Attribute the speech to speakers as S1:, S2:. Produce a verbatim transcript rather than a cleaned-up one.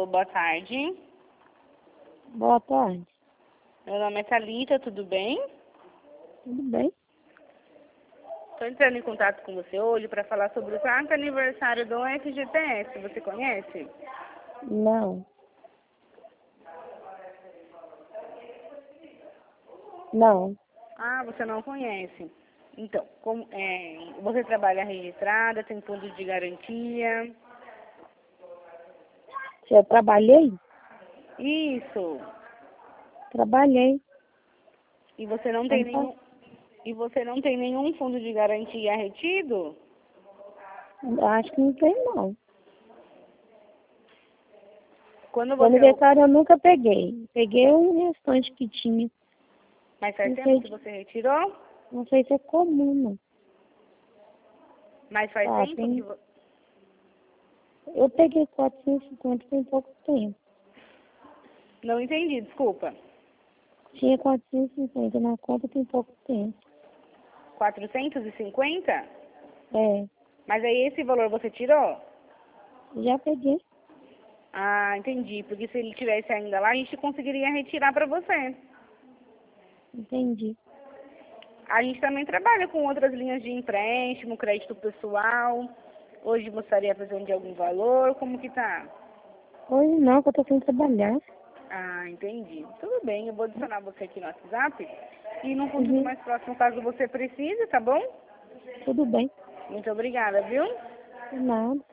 S1: Alô, boa tarde.
S2: Boa tarde.
S1: Meu nome é Thalita, tudo bem?
S2: Tudo bem?
S1: Estou entrando em contato com você hoje para falar sobre o quarto aniversário do F G T S. Você conhece?
S2: Não. Não.
S1: Ah, você não conhece. Então, como, é, você trabalha registrada, tem fundo de garantia?
S2: Se eu trabalhei?
S1: Isso.
S2: Trabalhei.
S1: E você não tem nenhum, e você não tem nenhum fundo de garantia retido?
S2: Acho que não tem, não.
S1: Quando
S2: O
S1: você...
S2: aniversário eu nunca peguei. Peguei o restante que tinha.
S1: Mas faz
S2: Não
S1: tempo
S2: sei,
S1: que você retirou?
S2: não sei se é comum, não.
S1: Mas faz
S2: Ah,
S1: tempo
S2: tem...
S1: que... vo-
S2: Eu peguei quatrocentos e cinquenta tem pouco tempo.
S1: Não entendi, desculpa.
S2: Tinha quatrocentos e cinquenta na conta tem pouco tempo.
S1: quatrocentos e cinquenta?
S2: É,
S1: Mas aí esse valor você tirou?
S2: já peguei.
S1: Ah, entendi. Porque se ele tivesse ainda lá, a gente conseguiria retirar para você.
S2: Entendi.
S1: A gente também trabalha com outras linhas de empréstimo, crédito pessoal. Hoje você estaria precisando de algum valor? Como que tá?
S2: Hoje não, que eu tô sem trabalhar.
S1: Ah, entendi. Tudo bem, eu vou adicionar você aqui no WhatsApp. E num futuro
S2: Uhum.
S1: mais próximo, caso você precise, tá bom?
S2: Tudo bem.
S1: Muito obrigada, viu?
S2: De nada.